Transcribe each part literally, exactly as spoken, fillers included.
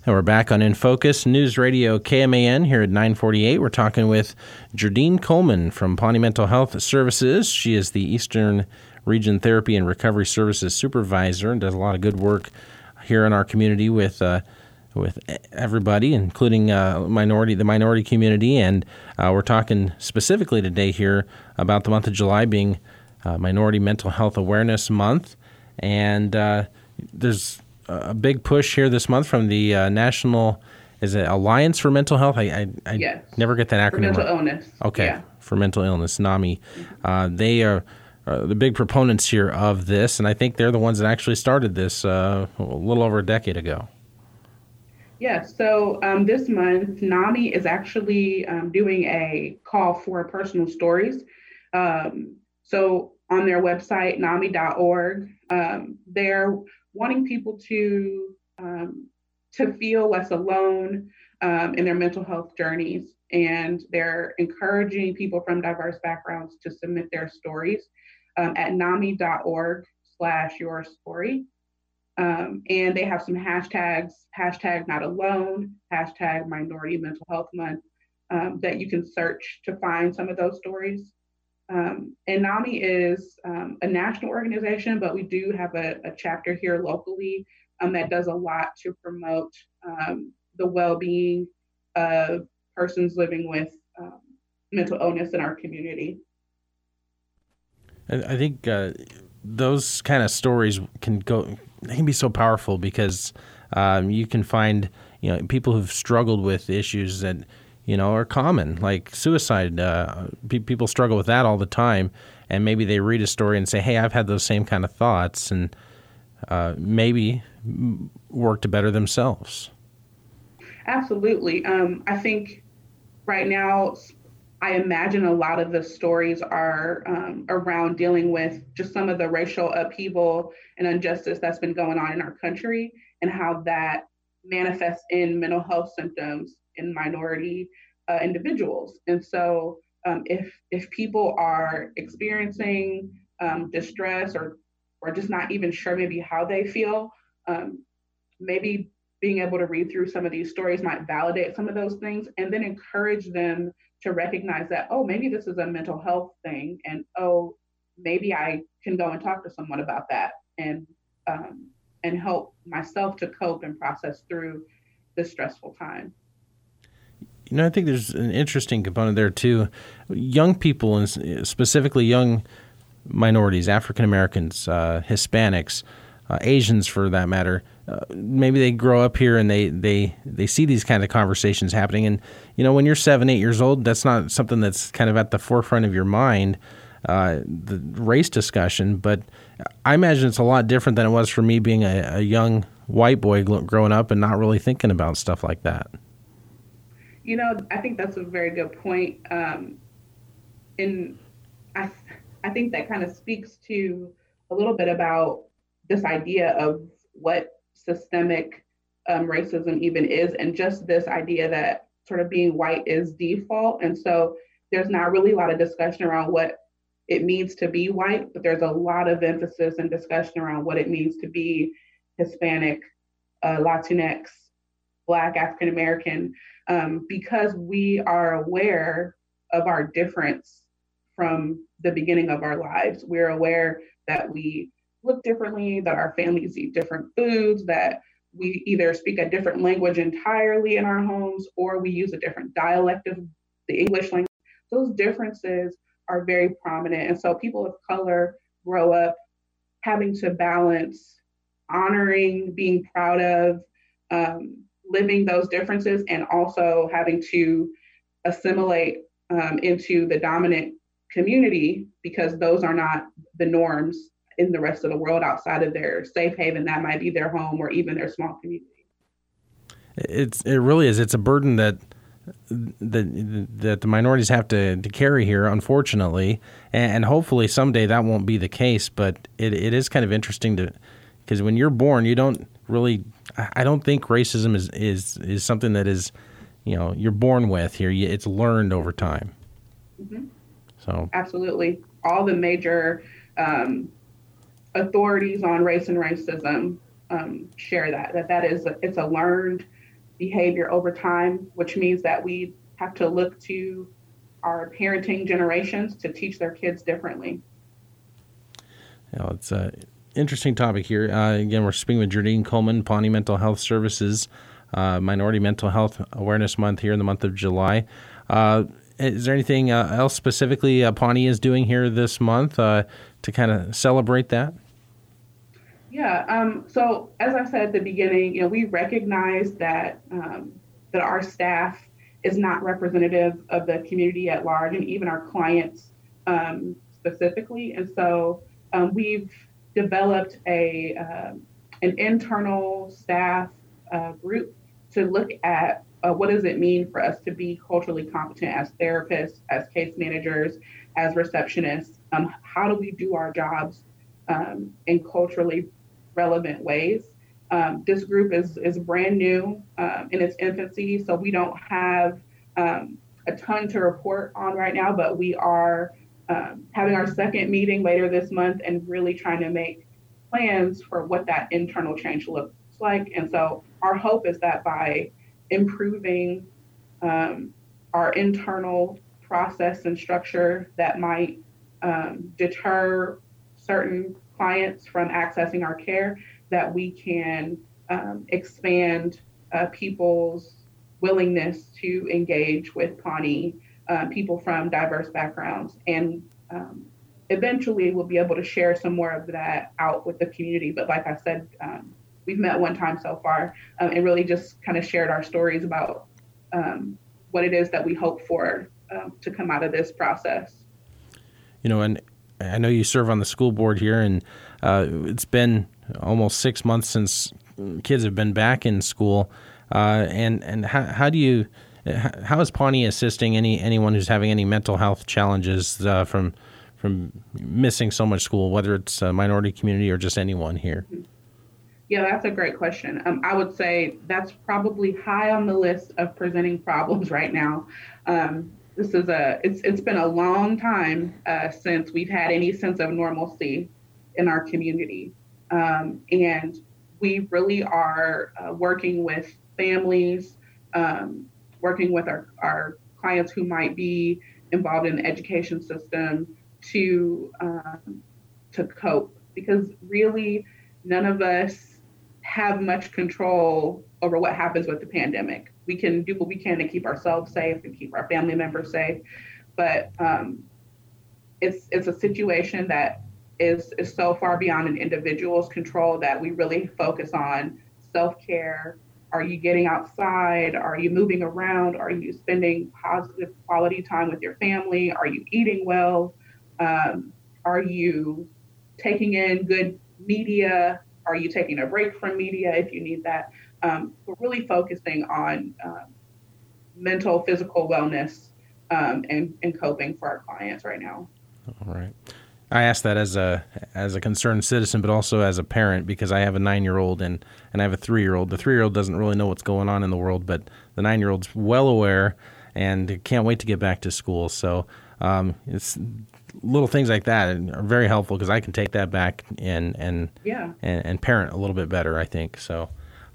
And we're back on In Focus, News Radio K M A N here at nine forty-eight. We're talking with Jardine Coleman from Pawnee Mental Health Services. She is the Eastern Region Therapy and Recovery Services Supervisor and does a lot of good work here in our community with uh, with everybody, including uh, minority the minority community. And uh, we're talking specifically today here about the month of July being uh, Minority Mental Health Awareness Month. And uh, there's a big push here this month from the uh, National, is it Alliance for Mental Health? I I, I yes. never get that acronym. For mental right. illness. Okay, yeah. For mental illness, NAMI. Uh, they are uh, the big proponents here of this, and I think they're the ones that actually started this uh, a little over a decade ago. Yes, so um, this month, NAMI is actually um, doing a call for personal stories. Um, so on their website, nami dot org, um, they're wanting people to um, to feel less alone um, in their mental health journeys. And they're encouraging people from diverse backgrounds to submit their stories um, at nami dot org slash your story. Um, and they have some hashtags, hashtag not alone, hashtag minority mental health month, um, that you can search to find some of those stories. Um, and NAMI is um, a national organization, but we do have a, a chapter here locally um, that does a lot to promote um, the well-being of persons living with um, mental illness in our community. I think uh, those kind of stories can go, they can be so powerful because um, you can find, you know, people who've struggled with issues that, you know, are common, like suicide. Uh, pe- people struggle with that all the time, and maybe they read a story and say, hey, I've had those same kind of thoughts, and uh, maybe work to better themselves. Absolutely. Um, I think right now, I imagine a lot of the stories are um, around dealing with just some of the racial upheaval and injustice that's been going on in our country and how that manifests in mental health symptoms in minority uh, individuals. And so um, if if people are experiencing um, distress or or just not even sure maybe how they feel, um, maybe being able to read through some of these stories might validate some of those things and then encourage them to recognize that, oh, maybe this is a mental health thing, and oh, maybe I can go and talk to someone about that and um, and help myself to cope and process through this stressful time. You know, I think there's an interesting component there too. Young people, and specifically young minorities, African Americans, uh, Hispanics, uh, Asians for that matter, uh, maybe they grow up here and they, they, they see these kind of conversations happening. And, you know, when you're seven, eight years old, that's not something that's kind of at the forefront of your mind, uh, the race discussion. But I imagine it's a lot different than it was for me being a, a young white boy growing up and not really thinking about stuff like that. You know, I think that's a very good point. Um, and I, I think that kind of speaks to a little bit about this idea of what systemic um, racism even is, and just this idea that sort of being white is default. And so there's not really a lot of discussion around what it means to be white, but there's a lot of emphasis and discussion around what it means to be Hispanic, uh, Latinx, Black, African American, um, because we are aware of our difference from the beginning of our lives. We're aware that we look differently, that our families eat different foods, that we either speak a different language entirely in our homes, or we use a different dialect of the English language. Those differences are very prominent. And so people of color grow up having to balance honoring, being proud of, um, living those differences, and also having to assimilate um, into the dominant community, because those are not the norms in the rest of the world outside of their safe haven. That might be their home or even their small community. It's it really is. It's a burden that that that the minorities have to, to carry here, unfortunately, and hopefully someday that won't be the case. But it, it is kind of interesting to, because when you're born, you don't really. I don't think racism is, is, is something that is, you know, you're born with here. It's learned over time. Mm-hmm. So absolutely, all the major um, authorities on race and racism um, share that that that is a, it's a learned behavior over time, which means that we have to look to our parenting generations to teach their kids differently. You know, it's an interesting topic here. Uh, again, we're speaking with Jardine Coleman, Pawnee Mental Health Services, uh, Minority Mental Health Awareness Month here in the month of July. Uh, is there anything uh, else specifically uh, Pawnee is doing here this month uh, to kind of celebrate that? Yeah. Um, so as I said at the beginning, you know, we recognize that um, that our staff is not representative of the community at large, and even our clients um, specifically. And so um, we've developed a uh, an internal staff uh, group to look at uh, what does it mean for us to be culturally competent as therapists, as case managers, as receptionists. Um, how do we do our jobs um, in culturally relevant ways? Um, this group is is brand new um, in its infancy, so we don't have um, a ton to report on right now, but we are um, having our second meeting later this month and really trying to make plans for what that internal change looks like. And so our hope is that by improving um, our internal process and structure that might um, deter certain clients from accessing our care, that we can um, expand uh, people's willingness to engage with Pawnee, uh, people from diverse backgrounds. And um, eventually we'll be able to share some more of that out with the community. But like I said, um, we've met one time so far um, and really just kind of shared our stories about um, what it is that we hope for um, to come out of this process. You know, and I know you serve on the school board here, and uh, it's been almost six months since kids have been back in school. Uh, and and how, how do you, how is Pawnee assisting any anyone who's having any mental health challenges uh, from from missing so much school, whether it's a minority community or just anyone here? Yeah, that's a great question. Um, I would say that's probably high on the list of presenting problems right now. Um, This is a, it's it's been a long time uh, since we've had any sense of normalcy in our community. Um, and we really are uh, working with families, um, working with our, our clients who might be involved in the education system to, um, to cope, because really none of us have much control over what happens with the pandemic. We can do what we can to keep ourselves safe and keep our family members safe, but um, it's it's a situation that is is so far beyond an individual's control that we really focus on self-care. Are you getting outside? Are you moving around? Are you spending positive quality time with your family? Are you eating well? Um, are you taking in good media? Are you taking a break from media if you need that? Um, we're really focusing on um, mental, physical wellness um, and, and coping for our clients right now. All right. I ask that as a as a concerned citizen, but also as a parent, because I have a nine-year-old and, and I have a three-year-old. The three-year-old doesn't really know what's going on in the world, but the nine-year-old's well aware and can't wait to get back to school. So um, it's little things like that are very helpful, because I can take that back and and, yeah. and and parent a little bit better, I think. So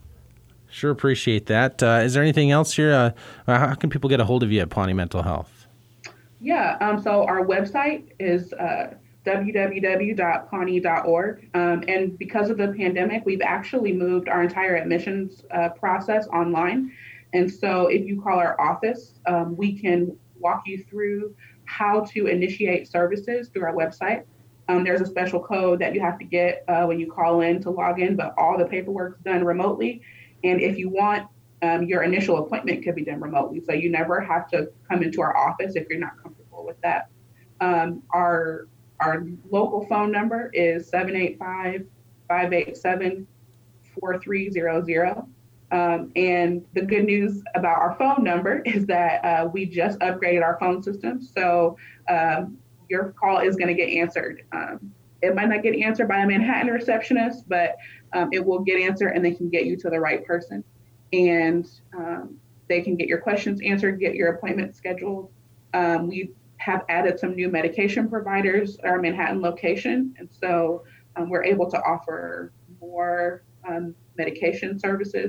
sure appreciate that. Uh, is there anything else here? Uh, how can people get a hold of you at Pawnee Mental Health? Yeah, um, so our website is uh, w w w dot pawnee dot org. Um, and because of the pandemic, we've actually moved our entire admissions uh, process online. And so if you call our office, um, we can walk you through how to initiate services through our website. Um, there's a special code that you have to get uh, when you call in to log in, but all the paperwork's done remotely. And if you want, um, your initial appointment could be done remotely. So you never have to come into our office if you're not comfortable with that. Um, our our local phone number is seven eight five, five eight seven, four three zero zero. Um, and the good news about our phone number is that uh, we just upgraded our phone system. So um, your call is going to get answered. Um, it might not get answered by a Manhattan receptionist, but um, it will get answered, and they can get you to the right person. And um, they can get your questions answered, get your appointment scheduled. Um, we have added some new medication providers at our Manhattan location. And so um, we're able to offer more um, medication services.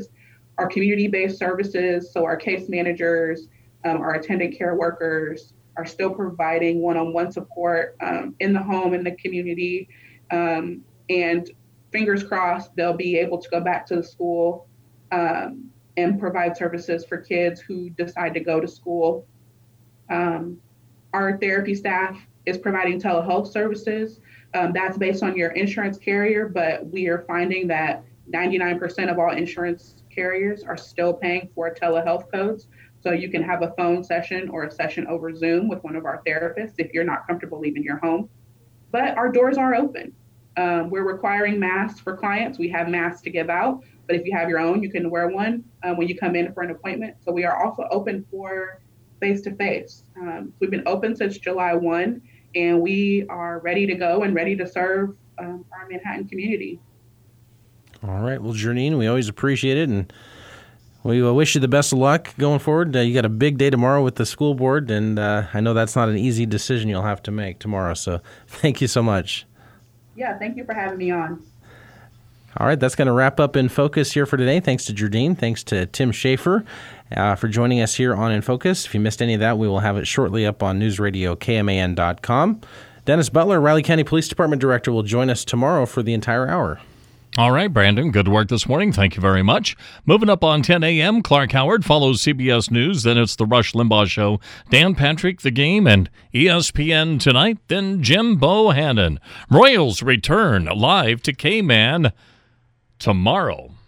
our community-based services, so our case managers, um, our attendant care workers are still providing one-on-one support um, in the home, in the community. Um, and fingers crossed, they'll be able to go back to the school um, and provide services for kids who decide to go to school. Um, our therapy staff is providing telehealth services. Um, that's based on your insurance carrier, but we are finding that ninety-nine percent of all insurance carriers are still paying for telehealth codes. So you can have a phone session or a session over Zoom with one of our therapists if you're not comfortable leaving your home. But our doors are open. Um, we're requiring masks for clients. We have masks to give out, but if you have your own, you can wear one um, when you come in for an appointment. So we are also open for face-to-face. Um, we've been open since July first, and we are ready to go and ready to serve um, our Manhattan community. All right. Well, Jardine, we always appreciate it, and we wish you the best of luck going forward. Uh, you got a big day tomorrow with the school board, and uh, I know that's not an easy decision you'll have to make tomorrow, so thank you so much. Yeah, thank you for having me on. All right, that's going to wrap up In Focus here for today. Thanks to Jardine. Thanks to Tim Schaefer uh, for joining us here on In Focus. If you missed any of that, we will have it shortly up on news radio K M A N dot com. Dennis Butler, Riley County Police Department Director, will join us tomorrow for the entire hour. All right, Brandon, good work this morning. Thank you very much. Moving up on ten a.m., Clark Howard follows C B S News. Then it's the Rush Limbaugh Show. Dan Patrick, The Game, and E S P N tonight. Then Jim Bohannon. Royals return live to K-Man tomorrow.